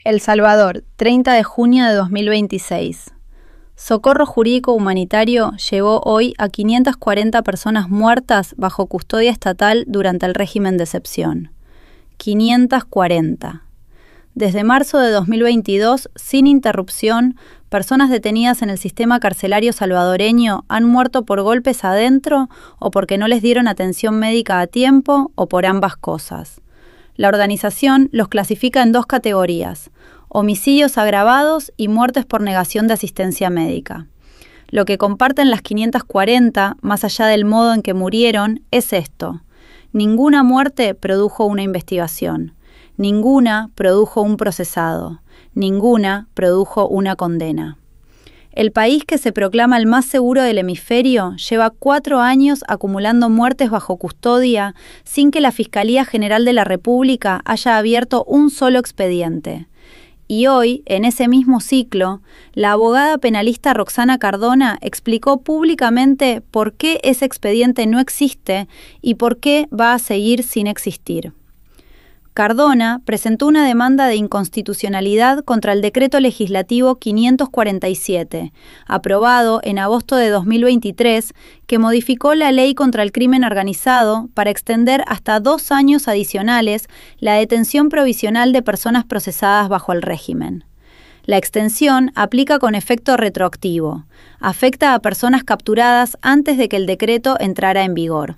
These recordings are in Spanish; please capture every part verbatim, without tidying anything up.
El Salvador, treinta de junio de dos mil veintiséis. Socorro Jurídico Humanitario llevó hoy a quinientas cuarenta personas muertas bajo custodia estatal durante el régimen de excepción. quinientas cuarenta. Desde marzo de dos mil veintidós, sin interrupción, personas detenidas en el sistema carcelario salvadoreño han muerto por golpes adentro o porque no les dieron atención médica a tiempo o por ambas cosas. La organización los clasifica en dos categorías: homicidios agravados y muertes por negación de asistencia médica. Lo que comparten las quinientas cuarenta, más allá del modo en que murieron, es esto: ninguna muerte produjo una investigación, ninguna produjo un procesado, ninguna produjo una condena. El país que se proclama el más seguro del hemisferio lleva cuatro años acumulando muertes bajo custodia sin que la Fiscalía General de la República haya abierto un solo expediente. Y hoy, en ese mismo ciclo, la abogada penalista Roxana Cardona explicó públicamente por qué ese expediente no existe y por qué va a seguir sin existir. Cardona presentó una demanda de inconstitucionalidad contra el Decreto Legislativo quinientos cuarenta y siete, aprobado en agosto de dos mil veintitrés, que modificó la Ley contra el Crimen Organizado para extender hasta dos años adicionales la detención provisional de personas procesadas bajo el régimen. La extensión aplica con efecto retroactivo, afecta a personas capturadas antes de que el decreto entrara en vigor.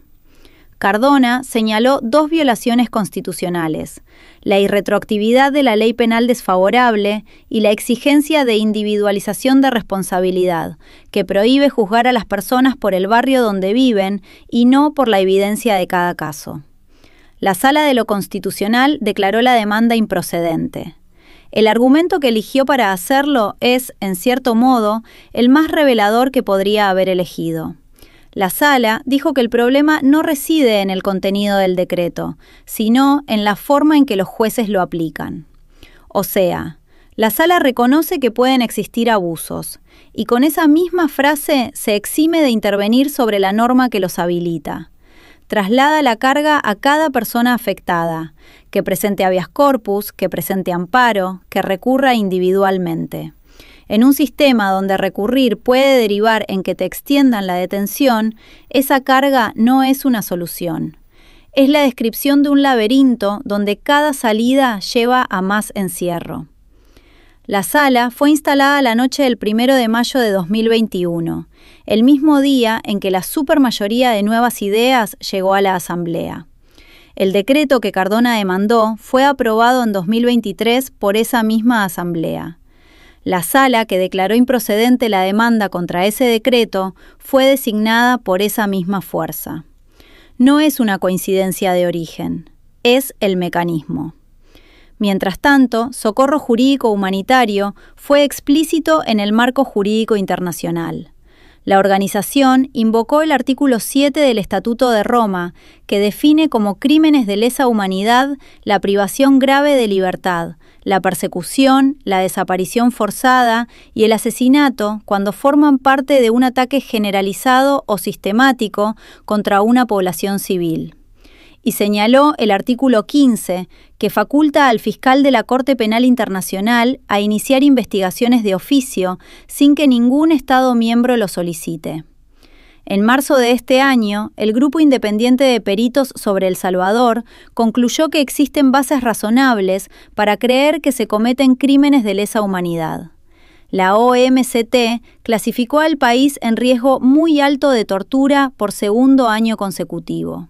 Cardona señaló dos violaciones constitucionales: la irretroactividad de la ley penal desfavorable y la exigencia de individualización de responsabilidad, que prohíbe juzgar a las personas por el barrio donde viven y no por la evidencia de cada caso. La Sala de lo Constitucional declaró la demanda improcedente. El argumento que eligió para hacerlo es, en cierto modo, el más revelador que podría haber elegido. La Sala dijo que el problema no reside en el contenido del decreto, sino en la forma en que los jueces lo aplican. O sea, la Sala reconoce que pueden existir abusos, y con esa misma frase se exime de intervenir sobre la norma que los habilita. Traslada la carga a cada persona afectada, que presente habeas corpus, que presente amparo, que recurra individualmente. En un sistema donde recurrir puede derivar en que te extiendan la detención, esa carga no es una solución. Es la descripción de un laberinto donde cada salida lleva a más encierro. La Sala fue instalada la noche del primero de mayo de dos mil veintiuno, el mismo día en que la supermayoría de Nuevas Ideas llegó a la Asamblea. El decreto que Cardona demandó fue aprobado en dos mil veintitrés por esa misma Asamblea. La Sala que declaró improcedente la demanda contra ese decreto fue designada por esa misma fuerza. No es una coincidencia de origen, es el mecanismo. Mientras tanto, Socorro Jurídico Humanitario fue explícito en el marco jurídico internacional. La organización invocó el artículo siete del Estatuto de Roma, que define como crímenes de lesa humanidad la privación grave de libertad, la persecución, la desaparición forzada y el asesinato cuando forman parte de un ataque generalizado o sistemático contra una población civil. Y señaló el artículo quince, que faculta al fiscal de la Corte Penal Internacional a iniciar investigaciones de oficio sin que ningún Estado miembro lo solicite. En marzo de este año, el Grupo Independiente de Peritos sobre El Salvador concluyó que existen bases razonables para creer que se cometen crímenes de lesa humanidad. La O M C T clasificó al país en riesgo muy alto de tortura por segundo año consecutivo.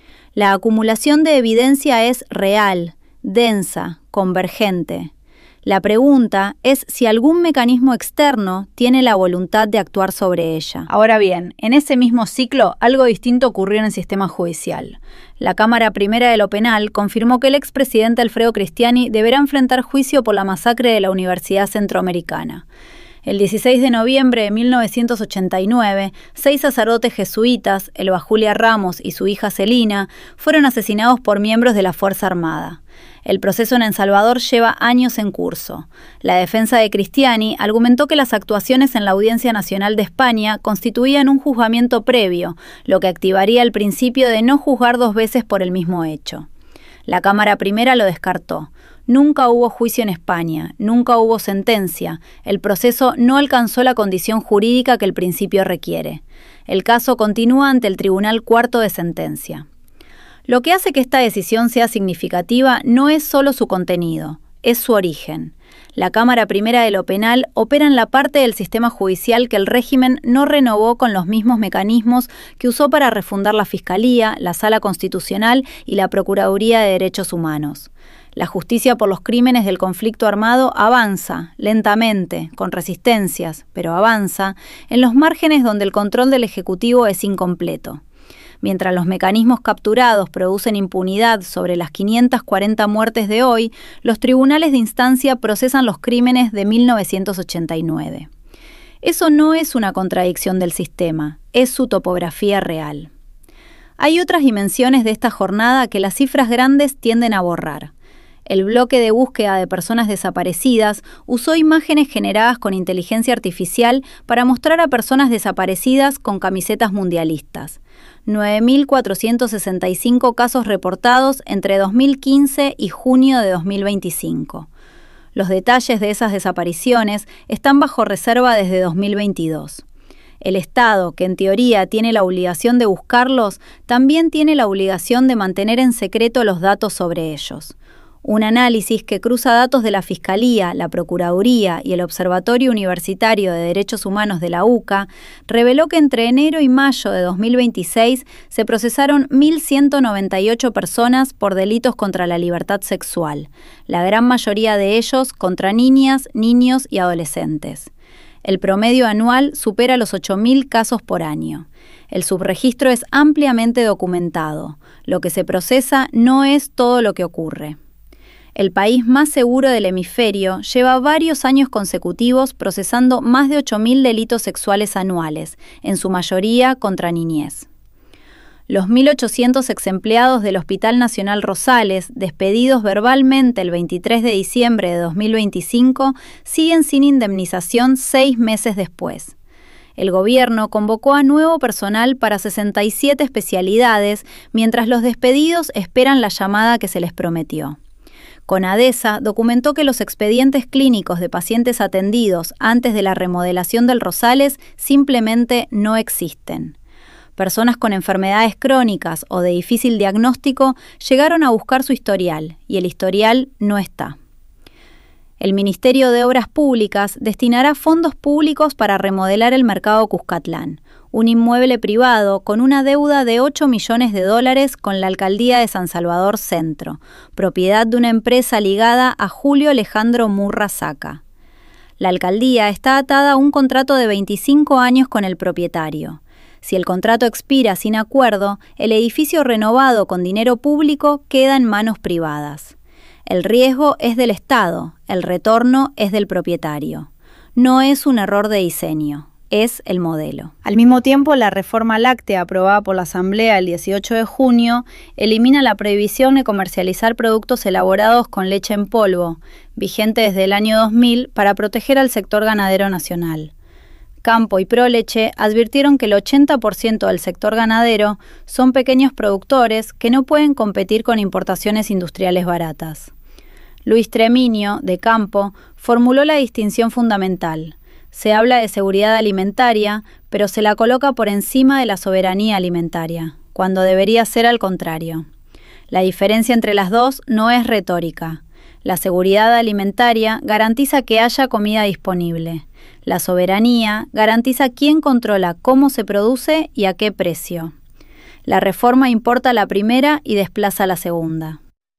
La acumulación de evidencia es real, densa, convergente. La pregunta es si algún mecanismo externo tiene la voluntad de actuar sobre ella. Ahora bien, en ese mismo ciclo, algo distinto ocurrió en el sistema judicial. La Cámara Primera de lo Penal confirmó que el expresidente Alfredo Cristiani deberá enfrentar juicio por la masacre de la Universidad Centroamericana. El dieciséis de noviembre de mil novecientos ochenta y nueve, seis sacerdotes jesuitas, Elba Julia Ramos y su hija Celina, fueron asesinados por miembros de la Fuerza Armada. El proceso en El Salvador lleva años en curso. La defensa de Cristiani argumentó que las actuaciones en la Audiencia Nacional de España constituían un juzgamiento previo, lo que activaría el principio de no juzgar dos veces por el mismo hecho. La Cámara Primera lo descartó. Nunca hubo juicio en España, nunca hubo sentencia, el proceso no alcanzó la condición jurídica que el principio requiere. El caso continúa ante el Tribunal Cuarto de Sentencia. Lo que hace que esta decisión sea significativa no es solo su contenido, es su origen. La Cámara Primera de lo Penal opera en la parte del sistema judicial que el régimen no renovó con los mismos mecanismos que usó para refundar la Fiscalía, la Sala Constitucional y la Procuraduría de Derechos Humanos. La justicia por los crímenes del conflicto armado avanza, lentamente, con resistencias, pero avanza, en los márgenes donde el control del Ejecutivo es incompleto. Mientras los mecanismos capturados producen impunidad sobre las quinientas cuarenta muertes de hoy, los tribunales de instancia procesan los crímenes de mil novecientos ochenta y nueve. Eso no es una contradicción del sistema, es su topografía real. Hay otras dimensiones de esta jornada que las cifras grandes tienden a borrar. El bloque de búsqueda de personas desaparecidas usó imágenes generadas con inteligencia artificial para mostrar a personas desaparecidas con camisetas mundialistas. nueve mil cuatrocientos sesenta y cinco casos reportados entre dos mil quince y junio de dos mil veinticinco. Los detalles de esas desapariciones están bajo reserva desde dos mil veintidós. El Estado, que en teoría tiene la obligación de buscarlos, también tiene la obligación de mantener en secreto los datos sobre ellos. Un análisis que cruza datos de la Fiscalía, la Procuraduría y el Observatorio Universitario de Derechos Humanos de la U C A reveló que entre enero y mayo de dos mil veintiséis se procesaron mil ciento noventa y ocho personas por delitos contra la libertad sexual, la gran mayoría de ellos contra niñas, niños y adolescentes. El promedio anual supera los ocho mil casos por año. El subregistro es ampliamente documentado. Lo que se procesa no es todo lo que ocurre. El país más seguro del hemisferio lleva varios años consecutivos procesando más de ocho mil delitos sexuales anuales, en su mayoría contra niñez. Los mil ochocientos exempleados del Hospital Nacional Rosales, despedidos verbalmente el veintitrés de diciembre de dos mil veinticinco, siguen sin indemnización seis meses después. El gobierno convocó a nuevo personal para sesenta y siete especialidades, mientras los despedidos esperan la llamada que se les prometió. CONADESA documentó que los expedientes clínicos de pacientes atendidos antes de la remodelación del Rosales simplemente no existen. Personas con enfermedades crónicas o de difícil diagnóstico llegaron a buscar su historial y el historial no está. El Ministerio de Obras Públicas destinará fondos públicos para remodelar el Mercado Cuscatlán, un inmueble privado con una deuda de ocho millones de dólares con la Alcaldía de San Salvador Centro, propiedad de una empresa ligada a Julio Alejandro Murra Saca. La alcaldía está atada a un contrato de veinticinco años con el propietario. Si el contrato expira sin acuerdo, el edificio renovado con dinero público queda en manos privadas. El riesgo es del Estado, el retorno es del propietario. No es un error de diseño, es el modelo. Al mismo tiempo, la reforma láctea aprobada por la Asamblea el dieciocho de junio elimina la prohibición de comercializar productos elaborados con leche en polvo, vigente desde el año dos mil, para proteger al sector ganadero nacional. Campo y Proleche advirtieron que el ochenta por ciento del sector ganadero son pequeños productores que no pueden competir con importaciones industriales baratas. Luis Treminio, de Campo, formuló la distinción fundamental. Se habla de seguridad alimentaria, pero se la coloca por encima de la soberanía alimentaria, cuando debería ser al contrario. La diferencia entre las dos no es retórica. La seguridad alimentaria garantiza que haya comida disponible. La soberanía garantiza quién controla cómo se produce y a qué precio. La reforma importa la primera y desplaza la segunda.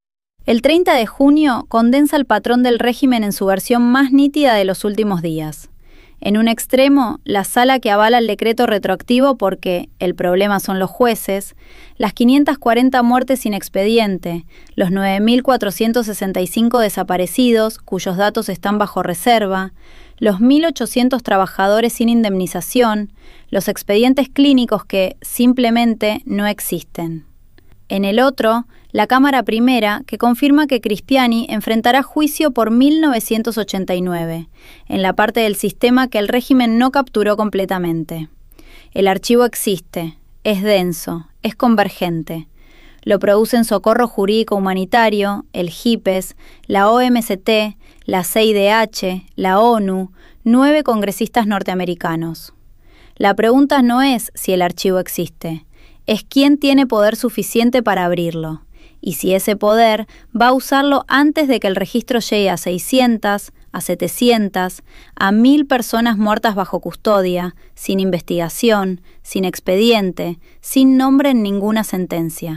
El treinta de junio condensa el patrón del régimen en su versión más nítida de los últimos días. En un extremo, la sala que avala el decreto retroactivo porque el problema son los jueces, las quinientas cuarenta muertes sin expediente, los nueve mil cuatrocientos sesenta y cinco desaparecidos cuyos datos están bajo reserva, los mil ochocientos trabajadores sin indemnización, los expedientes clínicos que simplemente no existen. En el otro, la Cámara Primera, que confirma que Cristiani enfrentará juicio por mil novecientos ochenta y nueve, en la parte del sistema que el régimen no capturó completamente. El archivo existe, es denso, es convergente. Lo producen Socorro Jurídico Humanitario, el GIPES, la O M C T, la C I D H, la ONU, nueve congresistas norteamericanos. La pregunta no es si el archivo existe, es quién tiene poder suficiente para abrirlo, y si ese poder va a usarlo antes de que el registro llegue a seiscientas, a setecientas, a mil personas muertas bajo custodia, sin investigación, sin expediente, sin nombre en ninguna sentencia.